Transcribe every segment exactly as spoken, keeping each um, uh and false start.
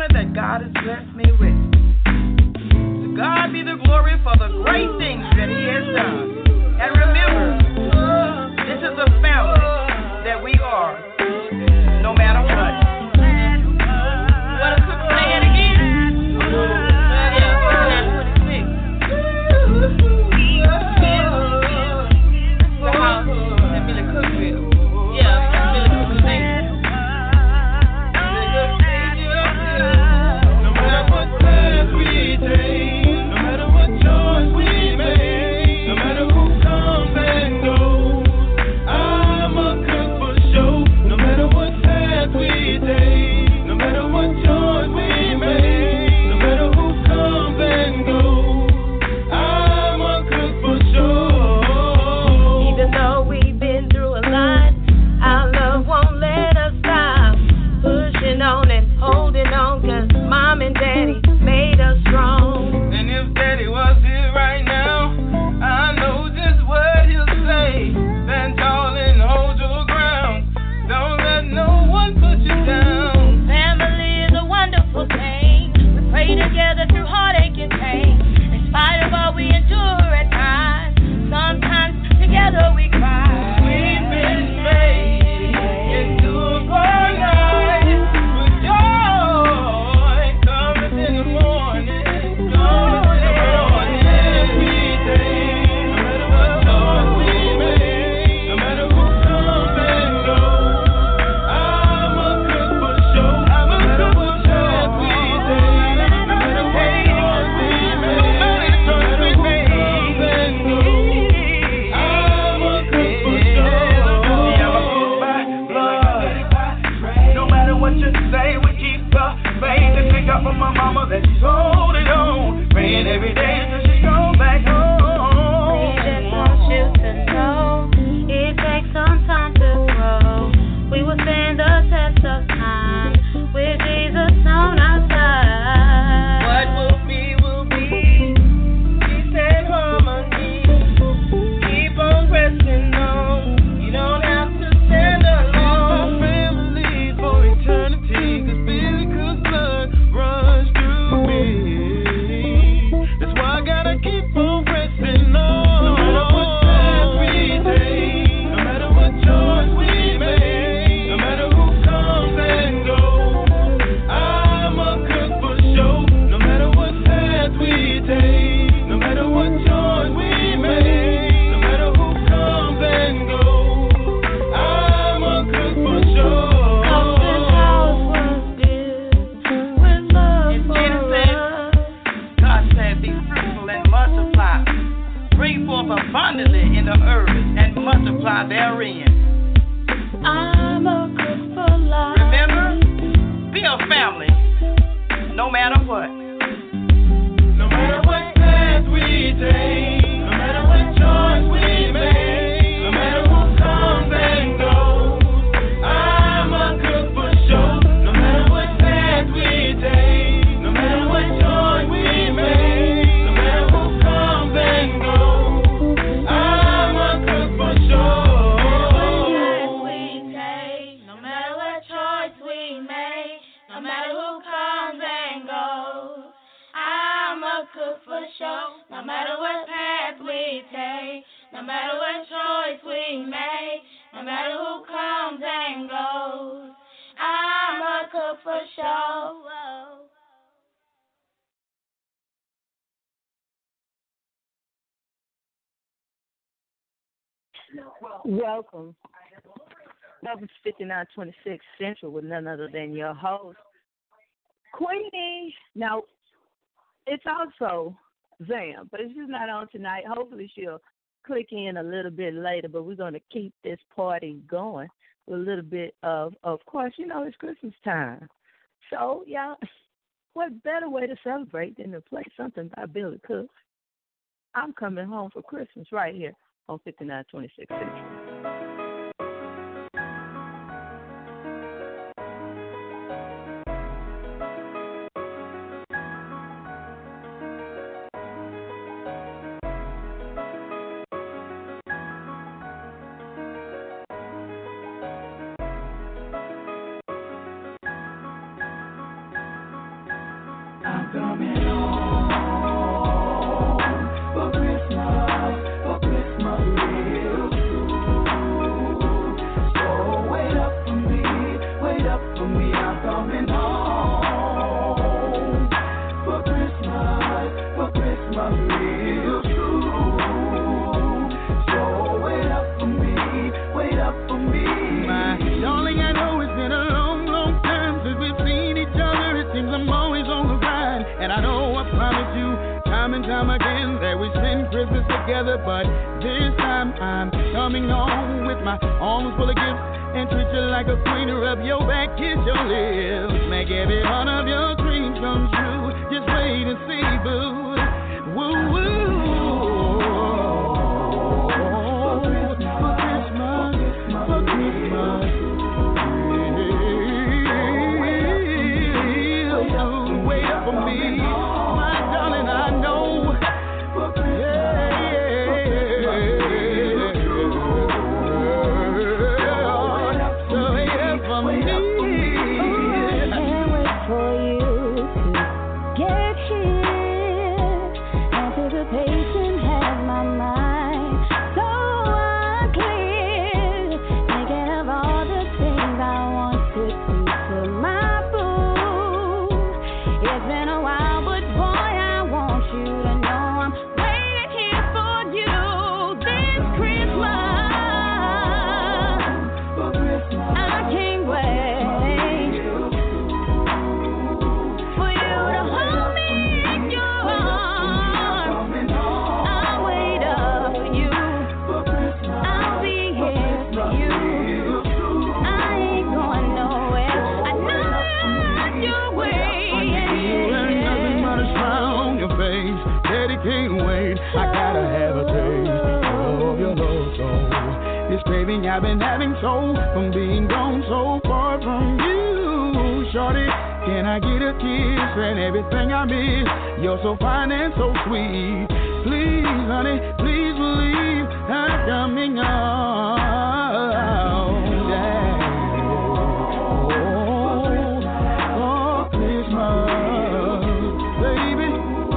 family that God has blessed me with. To God be the glory for the great things that He has done. And remember, this is a family that we are, no matter what. Want to cook play it again? Yeah, nine twenty-six. The house in Billy Cookville. Yeah, Billy Cookville Station. No matter what path we take, no matter what choice we make, no matter who comes and goes, I'm a cook for sure. No matter what path we take, no matter what choice we make, no matter who comes and goes, I'm a cook for sure. Even though we've been through a lot, our love won't let us stop. Pushing on and holding on, cause mom and daddy made us strong. And if daddy was here right now, I know just what he'll say. Stand tall and hold your ground. Don't let no one put you down. Family is a wonderful thing. We pray together through heartache and pain. In spite of all we endure at times, sometimes together we cry. We've been made into a paradise with joy coming in the morning. Coming in the morning. Every day, no matter what choice we make, no matter who comes and goes, I'm a cook for sure. I'm a cook for sure. We take, no matter what choice we make, no matter who comes and goes, I'm a cook for sure. Yeah, I'm a cook by blood. No matter what you say, we keep the faith and pick up on my mama that she's holding on. Praying every day till she goes back We just home. want you to know it takes some time to grow. We will stand the test of time with Jesus on our side. What will be, will be. Peace and harmony. Keep on pressing on. You don't have to stand alone. Family for eternity. Cause Billy Cook's blood runs through me. That's why I gotta keep on pressing on. No matter what path we take, no matter what choice we make, no matter who comes and goes, I'm a cook for sure. No matter what path we take, no matter what choice we make, no matter who comes and goes, I'm a cook for sure. This house was built with love And for Jesus said, us. God said, be fruitful and multiply. Bring forth abundantly in the earth and multiply therein. I'm a cook for life. Remember, be a family, no matter what. No matter what path we take, no matter what choice we make, no matter who comes and goes, I'm a cook for sure. No matter what path we take, no matter what choice we make, no matter who comes and goes, I'm a cook for sure. No matter what choice we make, no matter who comes and goes, I'm a cook for sure. No matter what path we take, no matter what choice we make, no matter who comes and goes, I'm a cook for sure. Welcome. That was fifty-nine twenty-six Central with none other than your host, Queenie. Now, it's also Zam, but she's not on tonight. Hopefully she'll click in a little bit later, but we're going to keep this party going with a little bit of, of course, you know, it's Christmas time. So, y'all, what better way to celebrate than to play something by Billy Cook? I'm coming home for Christmas right here on fifty-nine twenty-six Central. coming home for Christmas, for Christmas real soon. So wait up for me, wait up for me, I'm coming home for Christmas, for Christmas real soon. So wait up for me, wait up for me. My darling, I know it's been a long, long time since we've seen each other. It seems I'm always on the grind, and I know I promised you time and time again that we spend Christmas together. But this time I'm coming home with my arms full of gifts and treat you like a queen. Rub your back, kiss your lips, make every one of your dreams come true. Just wait and see, boo. Woo woo. I've been having so from being gone so far from you, shorty. Can I get a kiss and everything I miss? You're so fine and so sweet. Please, honey, please believe I'm coming home. Yeah. Oh, for Christmas, baby.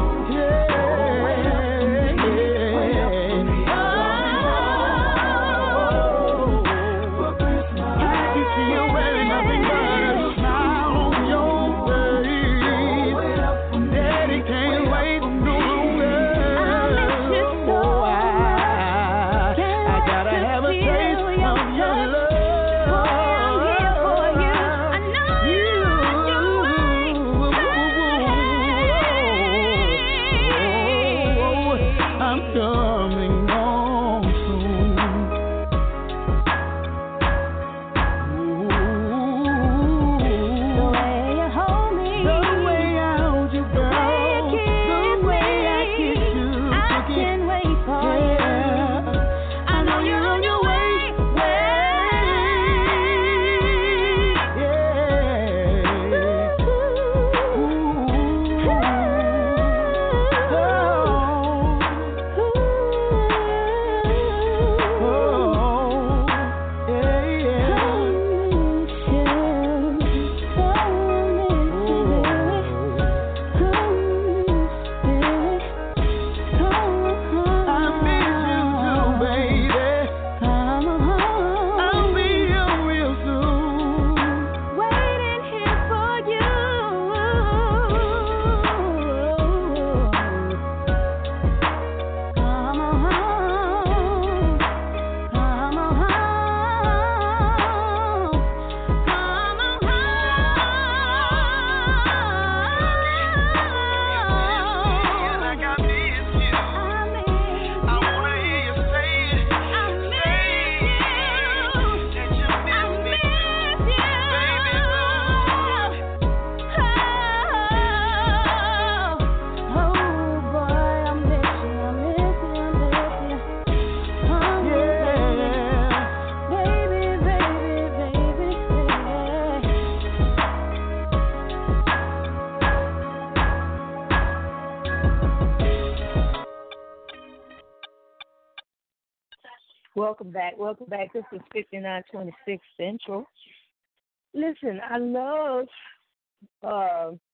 Welcome back. Welcome back. This is fifty-nine twenty-six Central. Listen, I love uh,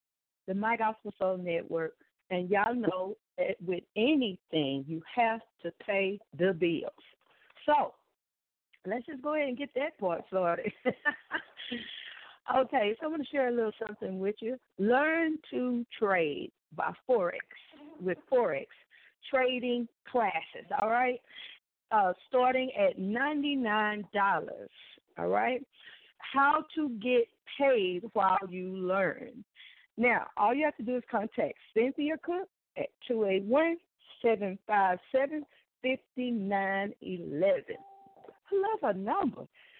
the My Gospel Soul Network. And y'all know that with anything, you have to pay the bills. So let's just go ahead and get that part started. Okay, so I'm going to share a little something with you. Learn to Trade by Forex, with Forex trading classes, all right? Uh, starting at ninety-nine dollars, all right? How to get paid while you learn. Now, all you have to do is contact Cynthia Cook at two eight one, seven five seven, five nine one one. I love her number,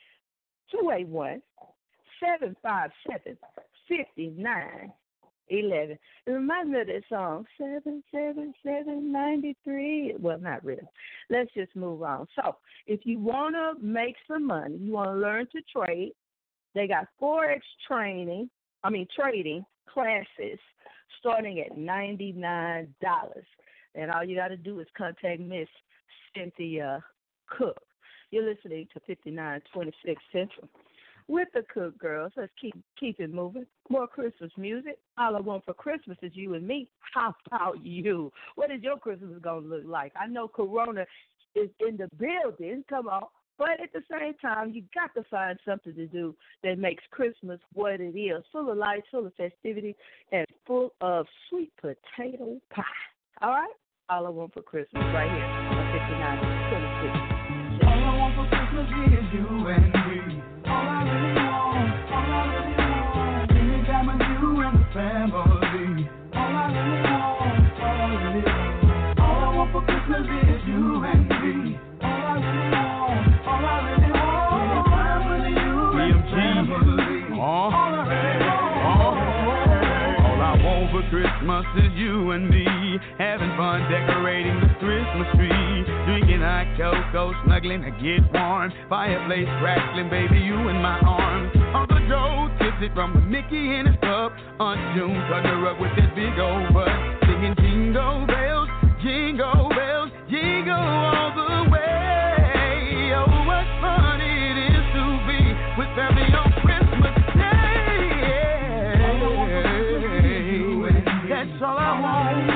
two eight one, seven five seven, five nine one one. It reminds me of that song, seven seven seven nine three. Well, not really. Let's just move on. So if you want to make some money, you want to learn to trade, they got Forex training, I mean trading classes starting at ninety-nine dollars. And all you got to do is contact Miss Cynthia Cook. You're listening to fifty-nine twenty-six Central with the Cook Girls. Let's keep keep it moving. More Christmas music. All I want for Christmas is you and me. How about you? What is your Christmas going to look like? I know Corona is in the building. Come on. But at the same time, you got to find something to do that makes Christmas what it is, full of lights, full of festivity, and full of sweet potato pie. All right? All I want for Christmas right here on fifty-nine twenty-six. All I want for Christmas is you and me. All I really want, all I really want, anytime with you and the family. All I really want, all I really want, all I want for Christmas is you and me. All I really want, all I really want, anytime with you and the family. All I really want, all I want for Christmas is you and me, having fun decorating the Christmas tree, drinking hot cocoa, snuggling to get warm, fireplace crackling, baby, you in my arms. Uncle Joe tips it from the Mickey in his cup, Aunt June cut her up with that big old butt, singing jingle bells, jingle bells, jingle all the way. Oh, what fun it is to be with family on Christmas Day. That's all I want.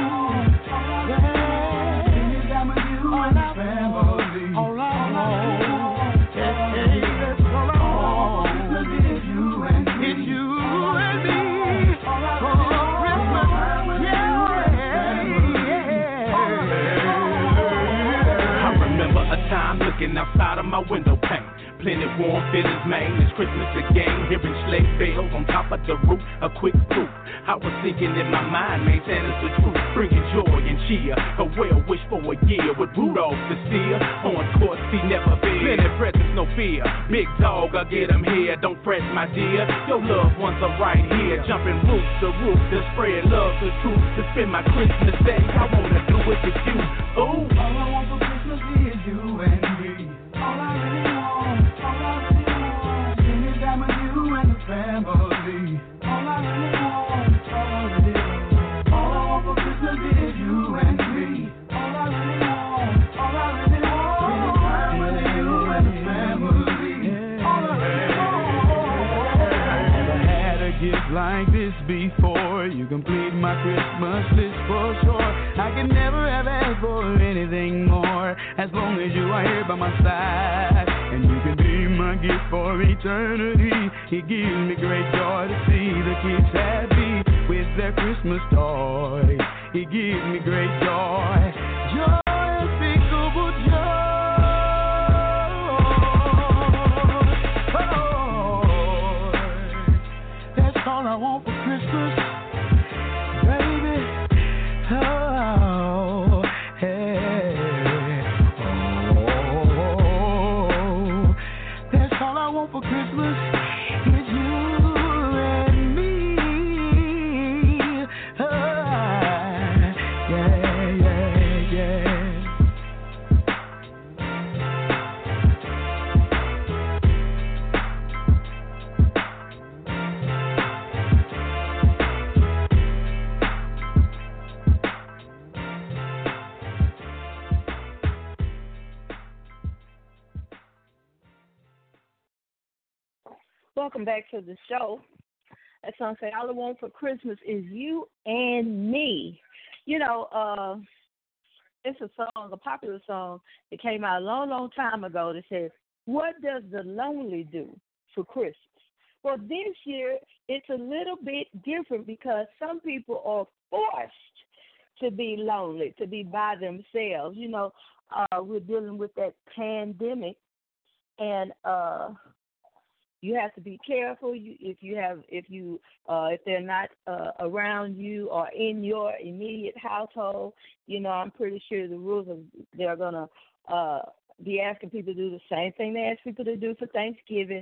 Looking outside of my window pane, plenty warm feelings, man. It's Christmas again, hearing sleigh bells on top of the roof. A quick proof, I was thinking in my mind, man, Santa's the truth, bringing joy and cheer. A well wish for a year with Rudolph the steer. On course, he never been. Plenty presents, no fear. Big dog, I'll get him here. Don't press, my dear. Your loved ones are right here, jumping roof to roof to spread love, the truth, to spend my Christmas day. I wanna do it with you. Ooh. All I want for Christmas is you and me. All I really want, all I really want, anytime with you and the family. All I really want, all I really want, all I want for Christmas is you and me. All I really want, all I really want, anytime with you and the family. All I really want. I never had a gift like this before. You complete my Christmas list for sure. I can never have asked for anything more, as long as you are here by my side. And you can be my gift for eternity. It gives me great joy to see the kids happy with their Christmas toys. It gives me great joy, joy, unspeakable joy. Oh, that's all I want for Christmas, baby. Oh, hey. Oh, that's all I want for Christmas is you and me. Oh, yeah, yeah, yeah. Welcome back to the show. That song say, all I want for Christmas is you and me. You know, uh, it's a song, a popular song that came out a long, long time ago that says, what does the lonely do for Christmas? Well, this year it's a little bit different because some people are forced to be lonely, to be by themselves. You know, uh, we're dealing with that pandemic, and uh, you have to be careful. You, if you have, if you, uh, if they're not uh, around you or in your immediate household, you know, I'm pretty sure the rules are they're gonna uh, be asking people to do the same thing they ask people to do for Thanksgiving.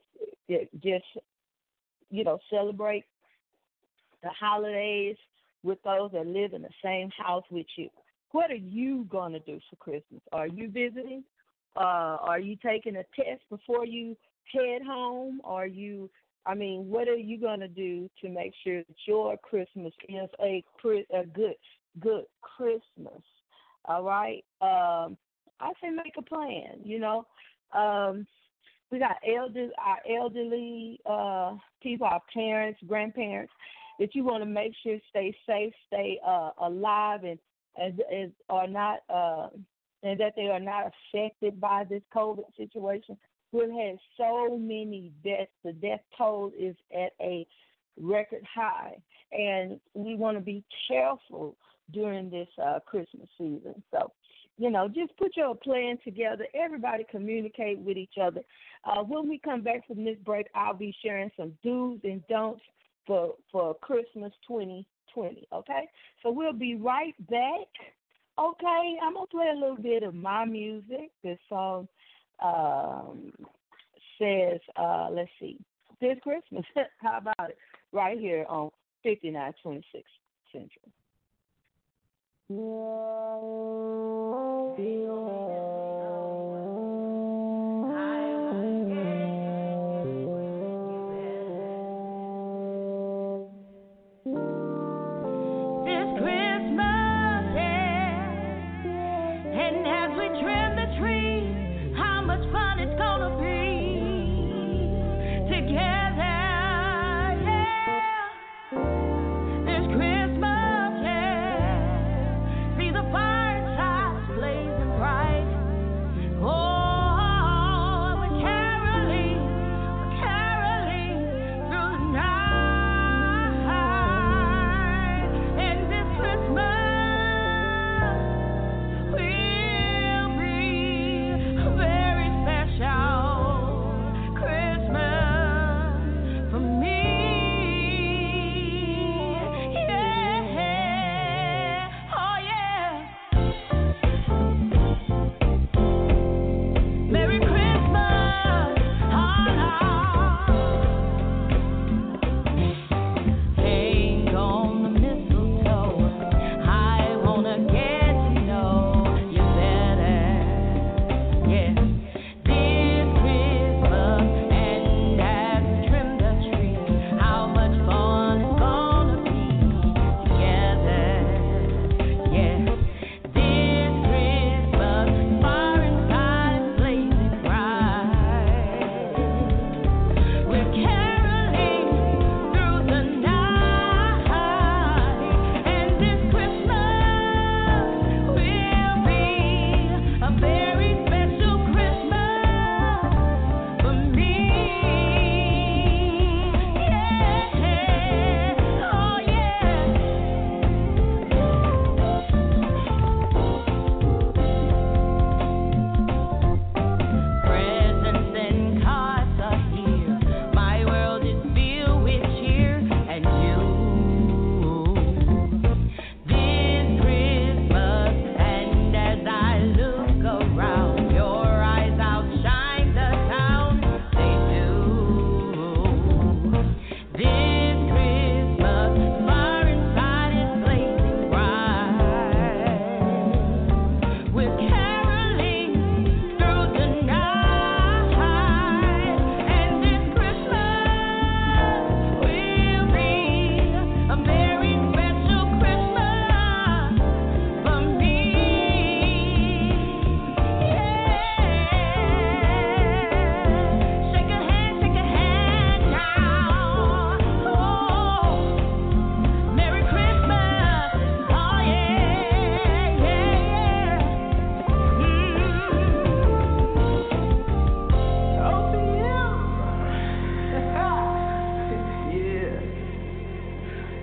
Just, you know, celebrate the holidays with those that live in the same house with you. What are you going to do for Christmas? Are you visiting? Uh, are you taking a test before you head home? Are you, I mean, what are you going to do to make sure that your Christmas is a, a good, good Christmas? All right? Um, I say make a plan, you know. Um, We got elder, our elderly uh, people, our parents, grandparents, that you want to make sure stay safe, stay uh, alive, and, and, and are not, uh, and that they are not affected by this COVID situation. We've had so many deaths. The death toll is at a record high, and we want to be careful during this uh, Christmas season. So, you know, just put your plan together. Everybody communicate with each other. Uh, when we come back from this break, I'll be sharing some do's and don'ts for for Christmas twenty twenty, okay? So we'll be right back, okay? I'm going to play a little bit of my music. This song um, says, uh, let's see, this Christmas. How about it? Right here on fifty-nine twenty-six Central. Fireside blazing bright.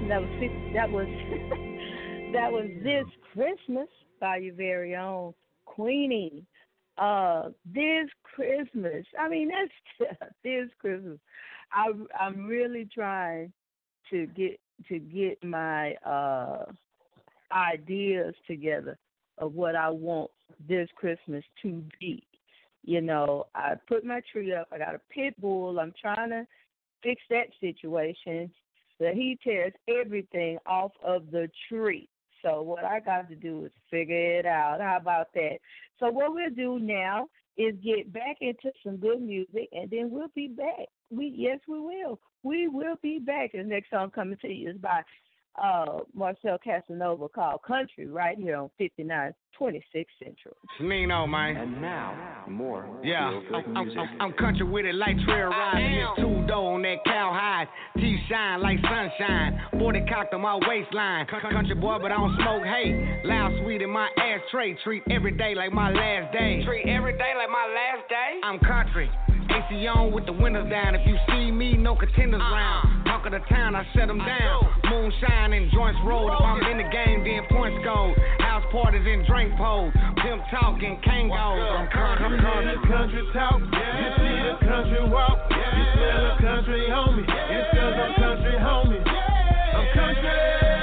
That was that was that was This Christmas by your very own Queenie. Uh, This Christmas. I mean, that's This Christmas. I I'm really trying to get to get my uh, ideas together of what I want this Christmas to be. You know, I put my tree up. I got a pit bull. I'm trying to fix that situation. But he tears everything off of the tree. So what I got to do is figure it out. How about that? So what we'll do now is get back into some good music, and then we'll be back. We yes, we will. We will be back. The next song coming to you is by uh, Marcel Casanova called Country right here on fifty-nine twenty-six Central. Nino, man. And now, more. Yeah, I'm, I'm, I'm, I'm country with it like trail riding. This two-door on that cow hide. Teeth shine like sunshine. forty cocked on my waistline. Country boy, but I don't smoke hate. Loud sweet in my ashtray. Treat every day like my last day. Treat every day like my last day. I'm country. A C on with the windows down. If you see me, no contenders uh-huh. round. Talk of the town, I set them down. Moonshine and joints rolled. If I'm in the game, then points gold. House parties and drink poles. Pimp talking, Kangos. I'm country. I'm country. Country talk. Yeah. You see the country walk. Yeah. You smell the country homie. Yeah. It's cause I'm country homie. Yeah. I'm country.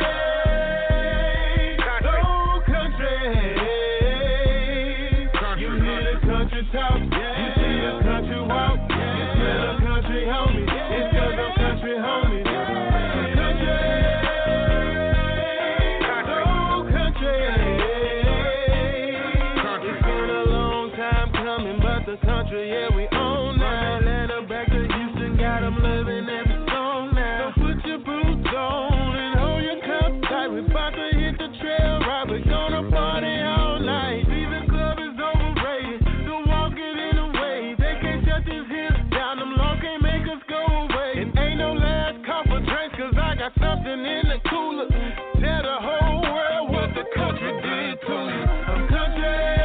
Country. Oh, country. Country. You hear the country talk. Yeah. You see the country walk. Yeah. You smell the country homie. Yeah. It's cause I'm country homie. Yeah. I'm country. Country. Oh, country. The country, yeah, we own now. Atlanta back to Houston, got them living every song now. So put your boots on and hold your cup tight. We bout to hit the trail ride, we gonna party all night. See, the club is overrated, so walk it in a way. They can't shut these hips down, them long can't make us go away. And ain't no last call for drinks, cause I got something in the cooler. Tell the whole world what the country did to you. I'm country.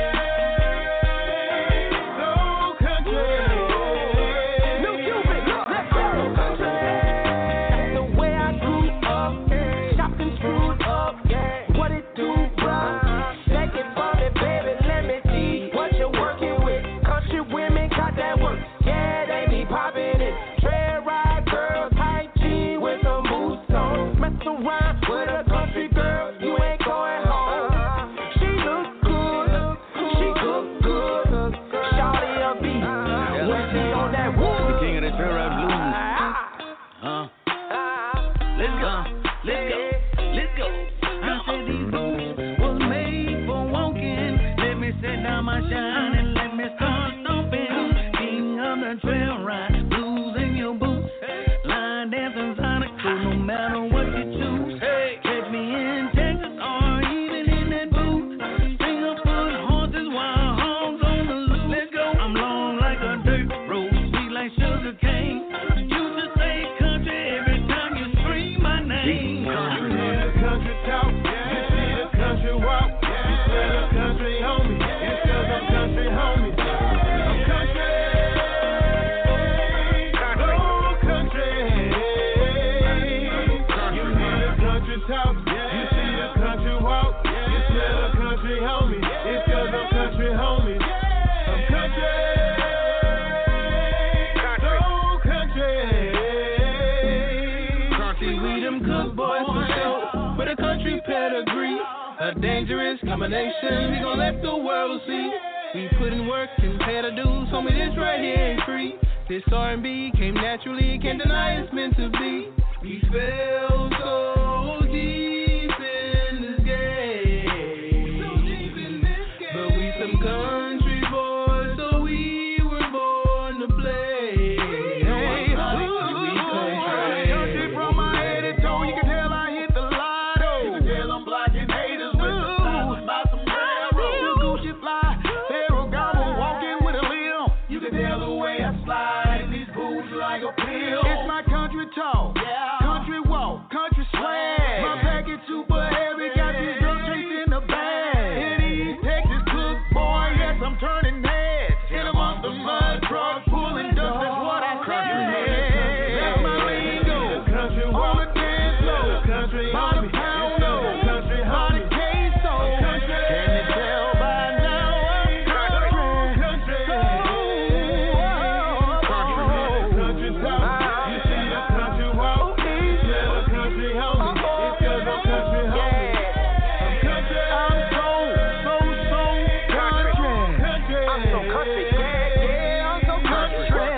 Dangerous combination, we gon' let the world see. We put in work and pay the dues, homie, this right here ain't free. This R and B came naturally, can't deny it's meant to be. We fell so deep in this game, so deep in this game. But we some country boys, so we were born to play. Hey, we country. Country from my head to toe, you can tell I hit the lotto. You can tell I'm blocking haters. It's my country talk, yeah. Country walk, country swag. country homie. It's just a country homie. Can you tell by now I'm country? Country, country talk. You see the country walk. It's just a country homie. It's just a country homie. I'm country. I'm so, so, so country. Country. I'm so country. Yeah, yeah, I'm so country.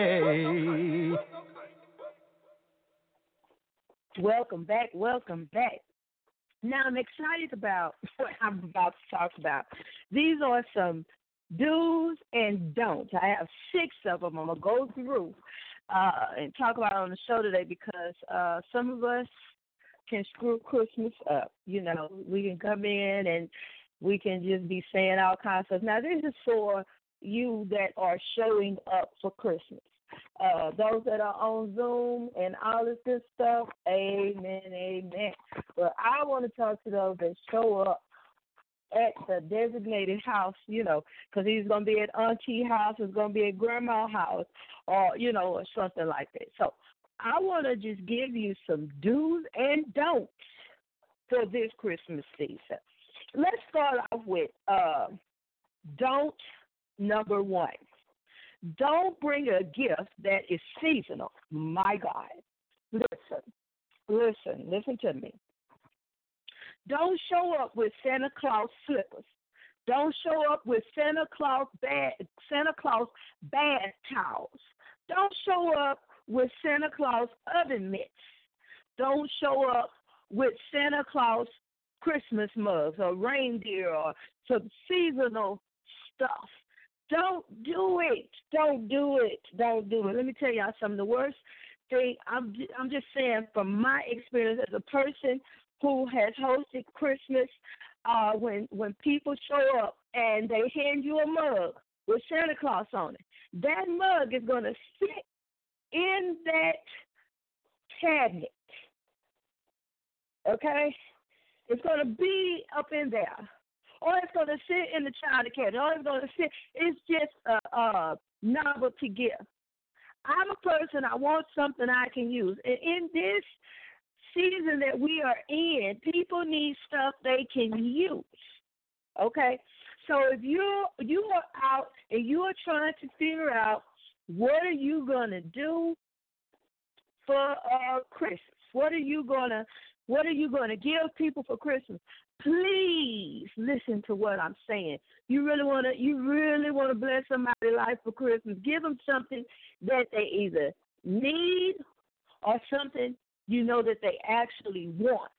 Welcome back, welcome back. Now, I'm excited about what I'm about to talk about. These are some do's and don'ts. I have six of them I'm going to go through uh, and talk about on the show today because uh, some of us can screw Christmas up. You know, we can come in and we can just be saying all kinds of stuff. Now, this is for you that are showing up for Christmas. Uh, those that are on Zoom and all this good stuff, amen, amen. But I want to talk to those that show up at the designated house, you know, because he's going to be at auntie house, it's going to be at grandma's house, or, you know, or something like that. So I want to just give you some do's and don'ts for this Christmas season. Let's start off with uh, don't number one. Don't bring a gift that is seasonal. My God. Listen, listen, listen to me. Don't show up with Santa Claus slippers. Don't show up with Santa Claus bad, Santa Claus bath towels. Don't show up with Santa Claus oven mitts. Don't show up with Santa Claus Christmas mugs or reindeer or some seasonal stuff. Don't do it. Don't do it. Don't do it. Let me tell y'all something. The worst thing, I'm, I'm just saying from my experience as a person who has hosted Christmas, uh, when when people show up and they hand you a mug with Santa Claus on it, that mug is going to sit in that cabinet, okay? It's going to be up in there. Or it's going to sit in the child cabinet. Or it's going to sit. It's just a, a novelty gift. I'm a person, I want something I can use. And in this season that we are in, people need stuff they can use. Okay? So if you you are out and you are trying to figure out what are you going to do for uh, Christmas? What are you going to what are you going to give people for Christmas? Please listen to what I'm saying. You really want to you really want to bless somebody's life for Christmas. Give them something that they either need or something you know that they actually want.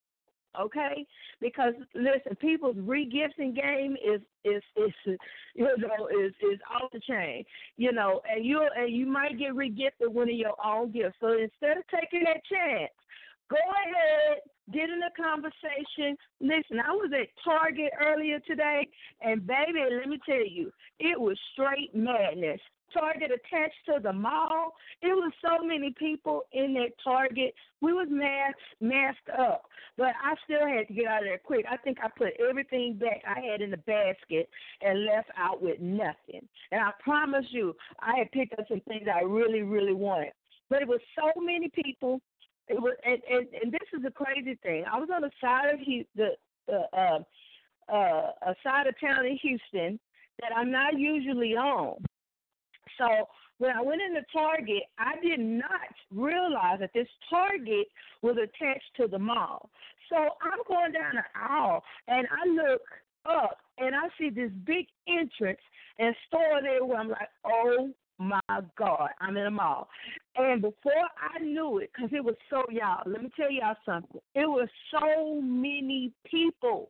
Okay? Because listen, people's re-gifting game is is is you know is is off the chain. You know, and you and you might get re-gifted one of your own gifts. So instead of taking that chance, go ahead, get in a conversation. Listen, I was at Target earlier today, and baby, let me tell you, it was straight madness. Target attached to the mall. It was so many people in that Target. We was masked, masked up, but I still had to get out of there quick. I think I put everything back I had in the basket and left out with nothing. And I promise you, I had picked up some things I really, really wanted. But it was so many people. It was, and, and, and this is a crazy thing. I was on the side of the uh, uh, uh, a side of town in Houston that I'm not usually on. So when I went into Target, I did not realize that this Target was attached to the mall. So I'm going down the aisle, and I look up, and I see this big entrance and store there where I'm like, oh, my God, I'm in a mall. And before I knew it, because it was so, y'all, let me tell y'all something. It was so many people,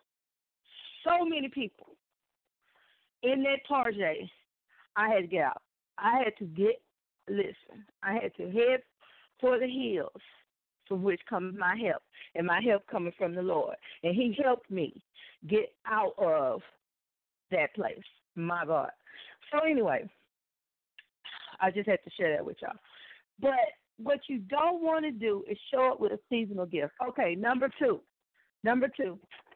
so many people in that Target. I had to get out. I had to get, listen, I had to head for the hills from which comes my help, and my help coming from the Lord. And he helped me get out of that place, my God. So anyway, I just had to share that with y'all. But what you don't want to do is show up with a seasonal gift. Okay, number two. Number two.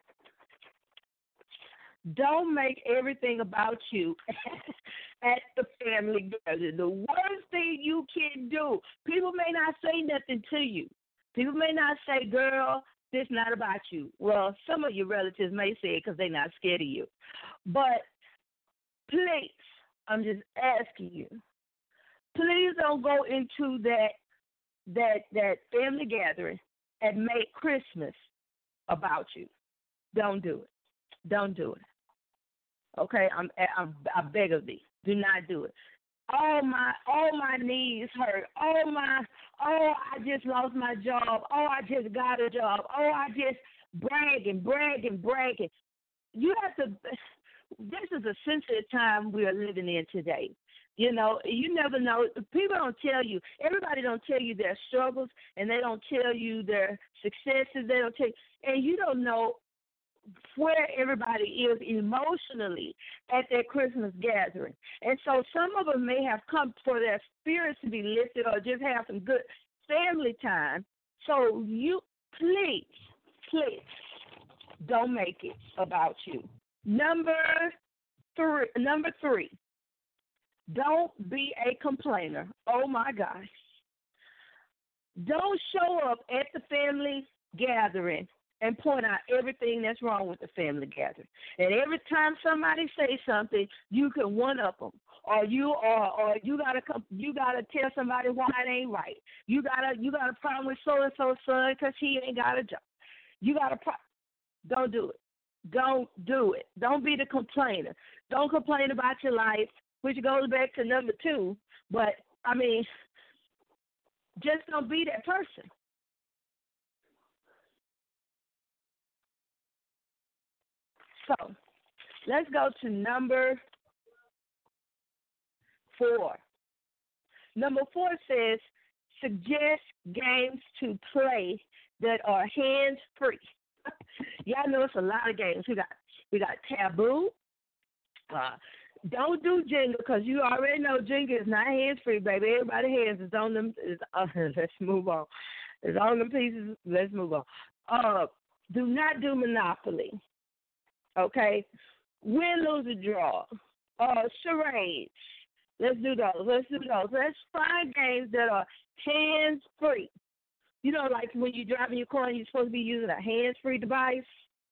Don't make everything about you at the family gathering. The worst thing you can do, people may not say nothing to you. People may not say, girl, this not about you. Well, some of your relatives may say it because they're not scared of you. But please, I'm just asking you, please don't go into that that that family gathering and make Christmas about you. Don't do it. Don't do it. Okay, I'm, I'm I beg of thee, do not do it. Oh my, oh my knees hurt. Oh my, oh I just lost my job. Oh I just got a job. Oh I just bragging, bragging, bragging. You have to. This is a sensitive time we are living in today. You know, you never know. People don't tell you. Everybody don't tell you their struggles, and they don't tell you their successes. They don't tell you, and you don't know where everybody is emotionally at their Christmas gathering. And so some of them may have come for their spirits to be lifted or just have some good family time. So you, please, please, don't make it about you. Number three, number three, don't be a complainer. Oh, my gosh. Don't show up at the family gathering and point out everything that's wrong with the family gathering. And every time somebody says something, you can one-up them. Or you or or you gotta come, you gotta tell somebody why it ain't right. You gotta you got a problem with so and so son because he ain't got a job. You got a pro- Don't do it. Don't do it. Don't be the complainer. Don't complain about your life, which goes back to number two. But, I mean, just don't be that person. So, let's go to number four. Number four says, suggest games to play that are hands-free. Y'all know it's a lot of games. We got we got Taboo. Uh, don't do Jenga because you already know Jenga is not hands free, baby. Everybody's hands is on them. Is, uh, let's move on. It's on them pieces. Let's move on. Uh, do not do Monopoly. Okay, win, lose, or draw. Uh, charades. Let's do those. Let's do those. Let's find games that are hands free. You know, like when you're driving your car and you're supposed to be using a hands-free device.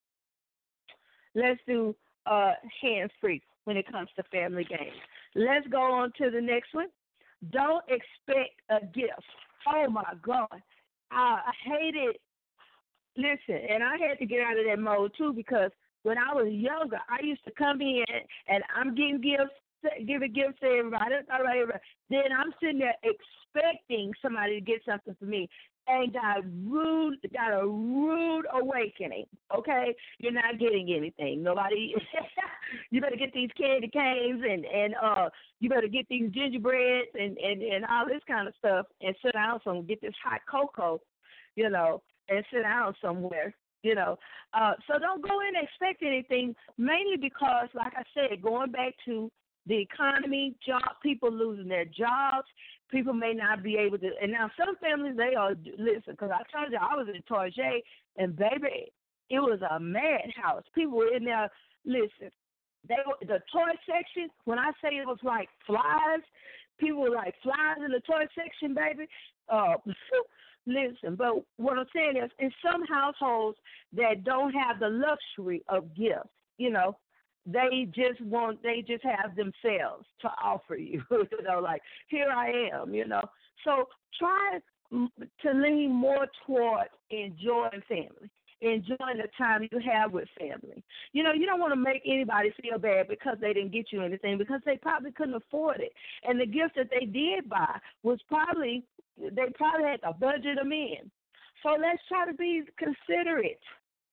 Let's do uh, hands-free when it comes to family games. Let's go on to the next one. Don't expect a gift. Oh, my God. I, I hate it. Listen, and I had to get out of that mode, too, because when I was younger, I used to come in and I'm getting gifts, giving gifts to everybody. All right, everybody. Then I'm sitting there expecting somebody to get something for me. And got rude, got a rude awakening. Okay, you're not getting anything. Nobody. You better get these candy canes and and uh, you better get these gingerbreads and, and and all this kind of stuff and sit down somewhere. Get this hot cocoa, you know, and sit down somewhere. You know, uh, so don't go in and expect anything. Mainly because, like I said, going back to the economy, job, people losing their jobs. People may not be able to, and now some families, they are, listen, because I told you I was in Target, and baby, it was a madhouse. People were in there, listen, they were, the toy section, when I say it was like flies, people were like flies in the toy section, baby. Uh, listen, but what I'm saying is, in some households that don't have the luxury of gifts, you know, They just want, they just have themselves to offer you, you know, like, here I am, you know. So try to lean more toward enjoying family, enjoying the time you have with family. You know, you don't want to make anybody feel bad because they didn't get you anything because they probably couldn't afford it. And the gifts that they did buy was probably, they probably had to budget them in. So let's try to be considerate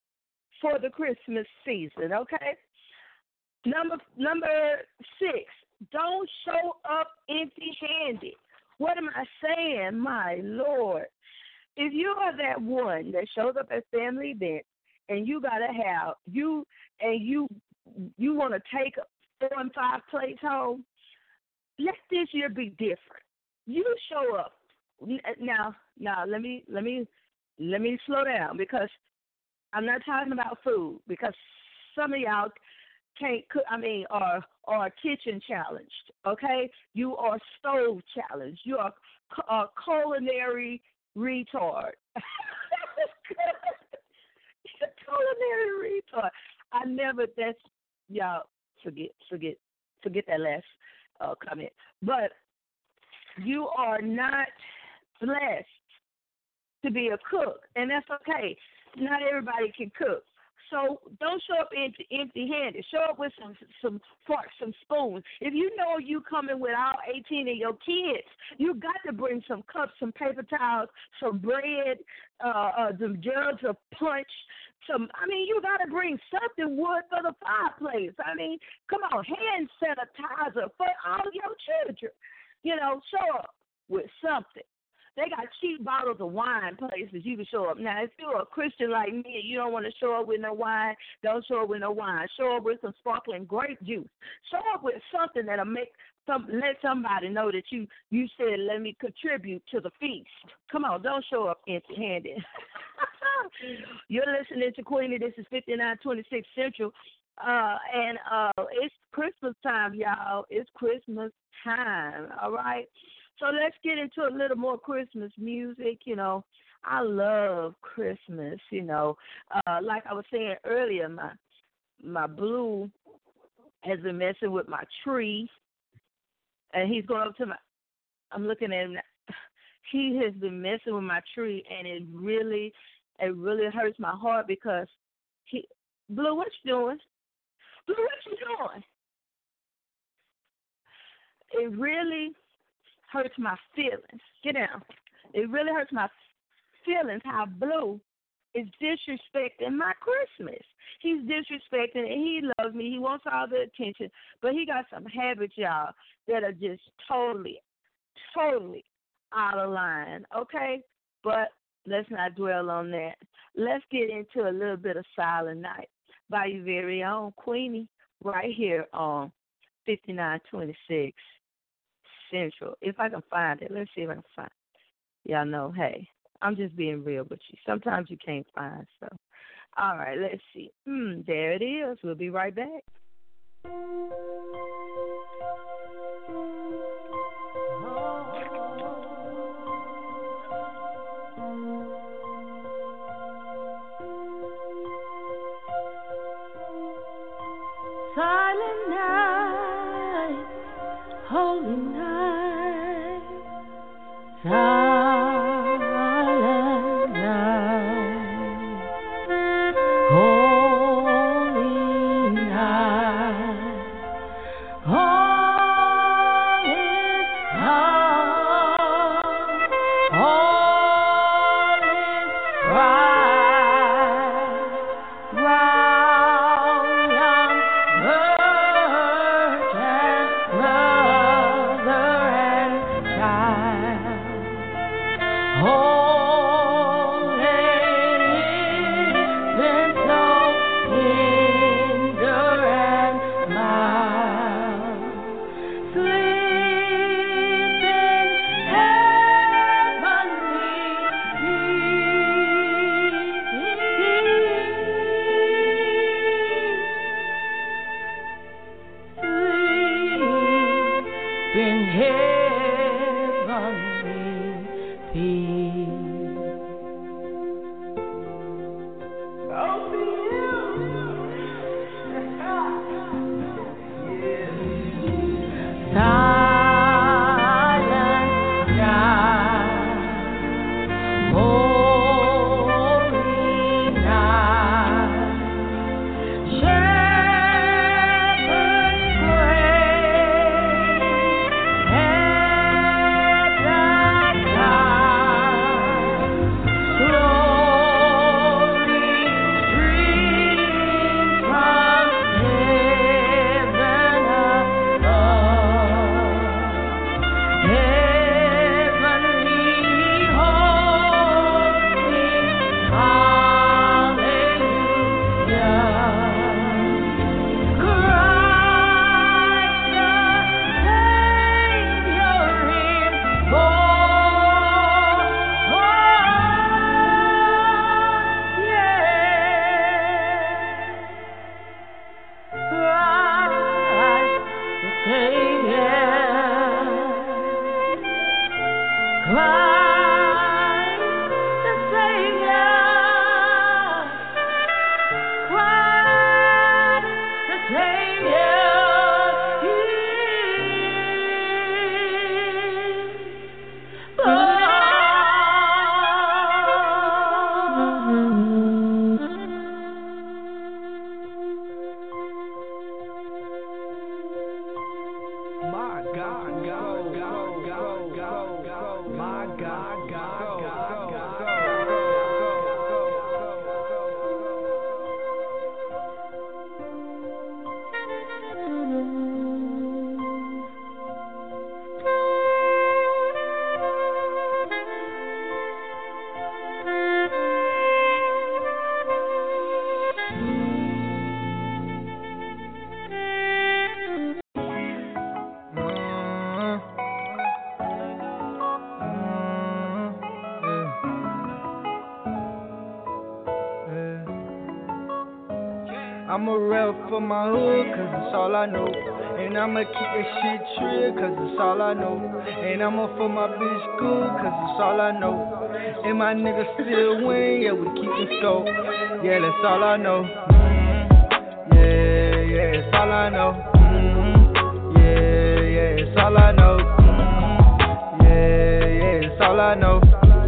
for the Christmas season, okay? Number number six, don't show up empty-handed. What am I saying, my Lord? If you are that one that shows up at family events and you gotta have you and you you want to take four and five plates home, let this year be different. You show up now. Now let me let me let me slow down because I'm not talking about food because some of y'all can't cook, I mean, are, are kitchen challenged, okay? You are stove challenged. You are a culinary retard, Culinary retard. I never. That's y'all. Forget. Forget. Forget that last uh, comment. But you are not blessed to be a cook, and that's okay. Not everybody can cook. So don't show up empty, empty-handed. Show up with some some forks, some spoons. If you know you coming with all eighteen of your kids, you got to bring some cups, some paper towels, some bread, uh, uh, some jugs of punch. Some, I mean, you got to bring something wood for the fireplace. I mean, come on, hand sanitizer for all your children. You know, show up with something. They got cheap bottles of wine places you can show up. Now, if you're a Christian like me and you don't want to show up with no wine, don't show up with no wine. Show up with some sparkling grape juice. Show up with something that'll make some, let somebody know that you, you said, let me contribute to the feast. Come on, don't show up empty-handed. You're listening to Queenie. This is fifty-nine twenty-six Central. Uh, and uh, it's Christmas time, y'all. It's Christmas time, all right? So let's get into a little more Christmas music. You know, I love Christmas, you know. Uh, like I was saying earlier, my my blue has been messing with my tree, and he's going up to my, I'm looking at him now. He has been messing with my tree, and it really, it really hurts my heart because he, Blue, what you doing? Blue, what you doing? It really hurts my feelings. Get down. It really hurts my feelings how Blue is disrespecting my Christmas. He's disrespecting it. He loves me. He wants all the attention. But he got some habits, y'all, that are just totally, totally out of line, okay? But let's not dwell on that. Let's get into a little bit of Silent Night by your very own Queenie right here on fifty-nine twenty-six Central. If I can find it, let's see if I can find it. Y'all know, hey, I'm just being real with you. Sometimes you can't find stuff. All right, let's see. Mm, there it is. We'll be right back. Silent night, holy night, silent night, holy night, all is calm, all is bright, round young bird. I'm a rep for my hood, cause it's all I know. And I'ma keep that shit trill, cause it's all I know. And I'ma for my bitch good, cause it's all I know. And my niggas still win, yeah, we keepin' scope. Yeah, that's all I know. Mm-hmm. Yeah, yeah, it's all I know. Mm-hmm. Yeah, yeah, it's all I know. Mm-hmm. Yeah, yeah, it's all I know.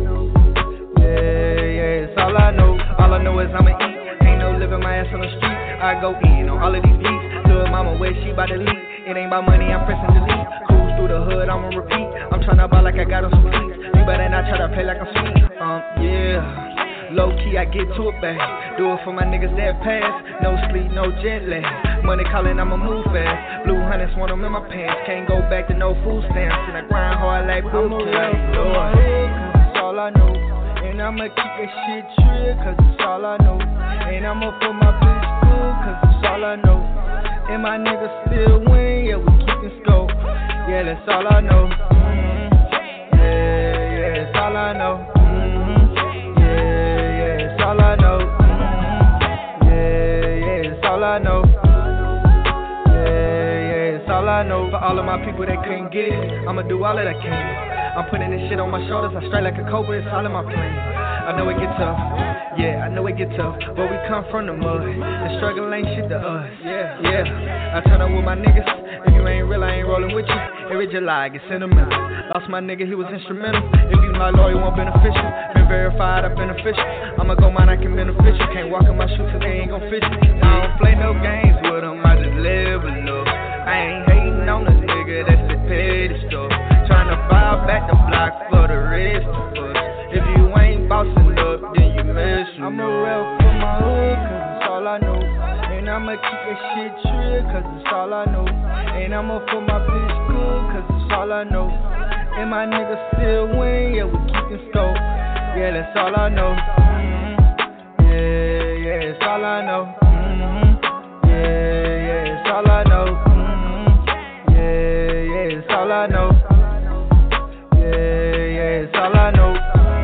Yeah, yeah, it's all I know. All I know is I'ma eat. Ain't no living my ass on the street. I go in on all of these beats. Little mama, where she bout to leave? It ain't about money, I'm pressing delete. Cruise through the hood, I'ma repeat. I'm tryna ball like I got on some feet. You better not try to play like I'm sweet. Um, yeah. Low key, I get to it, babe. Do it for my niggas that pass. No sleep, no jet lag. Money calling, I'ma move fast. Blue hunters want them in my pants. Can't go back to no food stamps. And I grind hard like boot camp. Lord, cause it's all I know. And I'ma keep that shit trill, cause it's all I know. And I'ma put my bitch good, cause it's all I know. And my niggas still win, yeah, we keepin' scope. Yeah, that's all I know. Mm-hmm. Yeah, yeah, it's all I know. Mm-hmm. Yeah, yeah, it's all I know. Mm-hmm. Yeah, yeah, it's all I know. Yeah, yeah, it's all I know. For all of my people that couldn't get it, I'ma do all that I can. I'm putting this shit on my shoulders, I straight like a cobra, it's all in my plan. I know it get tough, yeah, I know it get tough, but we come from the mud, the struggle ain't shit to us, yeah, yeah. I turn up with my niggas, if you ain't real, I ain't rolling with you. Every July, I get sentimental, lost my nigga, he was instrumental. If you not loyal, you want beneficial, been verified, I'm beneficial. I'ma go mine, I can beneficial, can't walk in my shoes cause they ain't gon' fit you. I don't play no games with them, I just live a little. I ain't hating on a nigga, that's the petty stuff. Tryna file back the block for the rest of us. If you ain't bossing up, then you messing up. I'm a rep for my hood, cause it's all I know. And I'ma keep that shit trill, cause it's all I know. And I'ma for my bitch good, cause it's all I know. And my niggas still win, yeah, we keepin' scope. Yeah, that's all I know. Mm-hmm. Yeah, yeah, it's all I know. Mm-hmm. Yeah, yeah, it's all I know. Mm-hmm. Yeah, yeah, it's all I know. Yeah, yeah, it's all I know.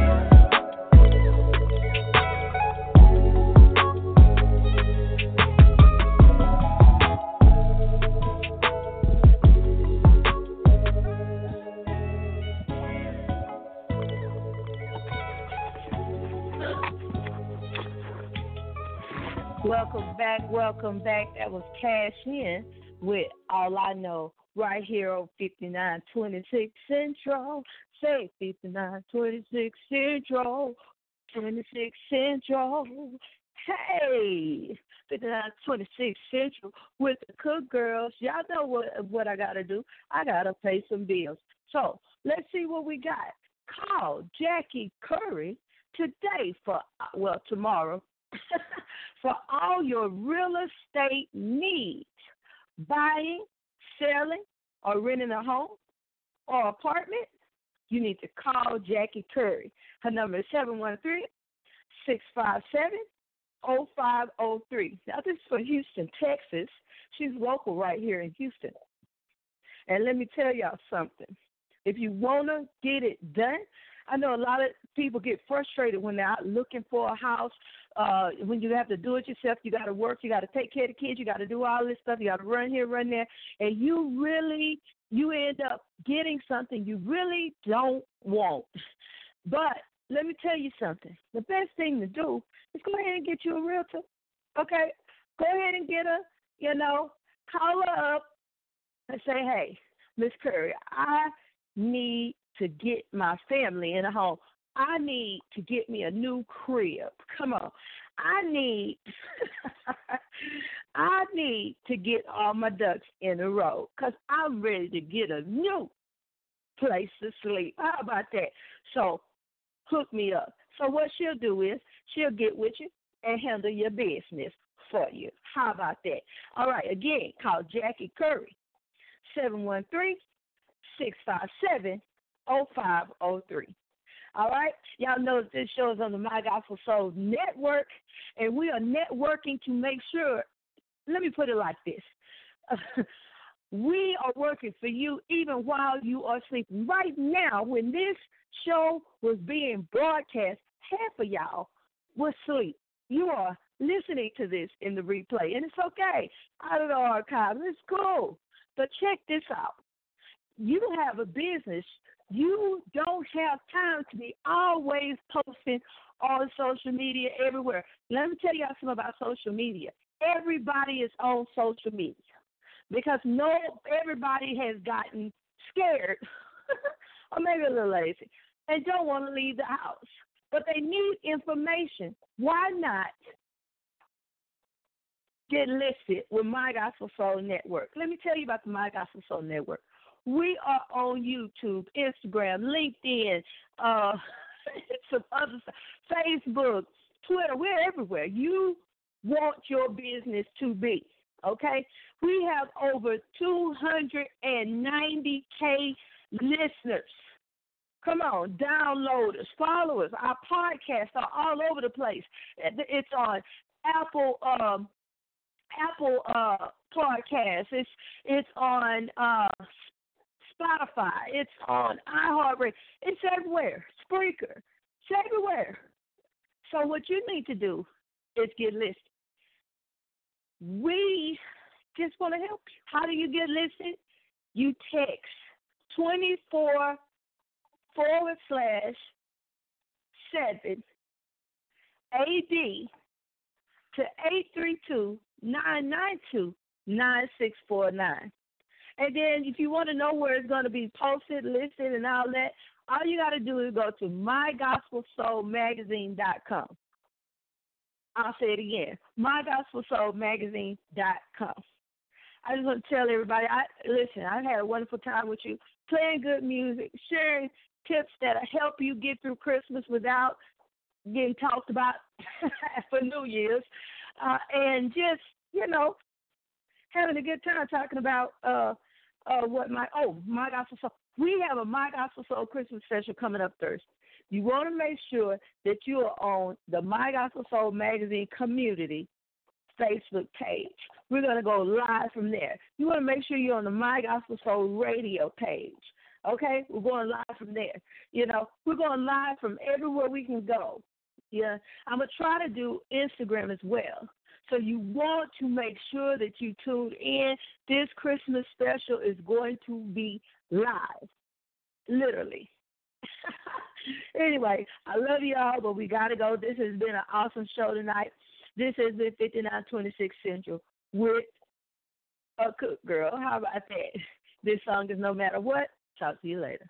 Welcome back, welcome back. That was Cash In with All I Know right here on fifty-nine twenty-six Central. Say fifty-nine twenty-six Central, twenty-six Central. Hey, fifty-nine twenty-six Central with the Cook Girls. Y'all know what what I got to do. I got to pay some bills. So let's see what we got. Call Jackie Curry today for, well, tomorrow, for all your real estate needs, buying, selling, or renting a home or apartment. You need to call Jackie Curry. Her number is seven one three, six five seven, zero five zero three. Now, this is for Houston, Texas. She's local right here in Houston. And let me tell y'all something. If you want to get it done, I know a lot of people get frustrated when they're out looking for a house. Uh, when you have to do it yourself, you got to work, you got to take care of the kids, you got to do all this stuff, you got to run here, run there, and you really, you end up getting something you really don't want. But let me tell you something. The best thing to do is go ahead and get you a realtor, okay? Go ahead and get her, you know, call her up and say, hey, Miss Curry, I need to get my family in a home. I need to get me a new crib. Come on. I need I need to get all my ducks in a row because I'm ready to get a new place to sleep. How about that? So hook me up. So what she'll do is she'll get with you and handle your business for you. How about that? All right, again, call Jackie Curry, seven one three, six five seven, zero five zero three. All right? Y'all know that this show is on the My Gospel Soul Network, and we are networking to make sure, let me put it like this. We are working for you even while you are sleeping. Right now, when this show was being broadcast, half of y'all was asleep. you are listening to this in the replay, and it's okay. Out of the archives, it's cool. But check this out. You have a business. You don't have time to be always posting on social media everywhere. Let me tell y'all something about social media. Everybody is on social media because no, everybody has gotten scared or maybe a little lazy and don't want to leave the house. But they need information. Why not get listed with My Gospel Soul Network? Let me tell you about the My Gospel Soul Network. We are on YouTube, Instagram, LinkedIn, uh, some other stuff, Facebook, Twitter. We're everywhere. You want your business to be, okay? We have over two hundred ninety K listeners. Come on, downloaders, followers. Our podcasts are all over the place. It's on Apple um, Apple uh, podcasts. It's it's on uh, Spotify. It's on iHeartRadio. It's everywhere. Spreaker. It's everywhere. So what you need to do is get listed. We just want to help you. How do you get listed? You text twenty-four forward slash seven A D to eight three two, nine nine two, nine six four nine. And then if you want to know where it's going to be posted, listed, and all that, all you got to do is go to my gospel soul magazine dot com. I'll say it again, my gospel soul magazine dot com. I just want to tell everybody, I listen, I've had a wonderful time with you, playing good music, sharing tips that'll help you get through Christmas without getting talked about for New Year's, uh, and just, you know, having a good time talking about uh, uh, what my, oh, My Gospel Soul. We have a My Gospel Soul Christmas special coming up Thursday. You want to make sure that you are on the My Gospel Soul Magazine community Facebook page. We're going to go live from there. You want to make sure you're on the My Gospel Soul radio page. Okay? We're going live from there. You know, we're going live from everywhere we can go. Yeah. I'm going to try to do Instagram as well. So you want to make sure that you tune in. This Christmas special is going to be live, literally. Anyway, I love y'all, but we got to go. This has been an awesome show tonight. This has been fifty-nine twenty-six Central with a cook girl. How about that? This song is No Matter What. Talk to you later.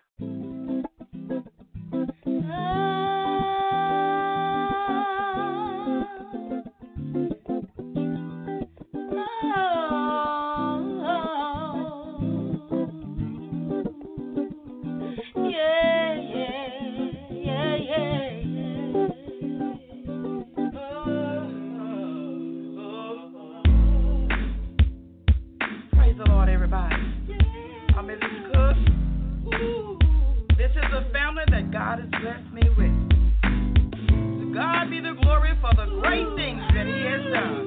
God has blessed me with. To God be the glory for the great things that He has done.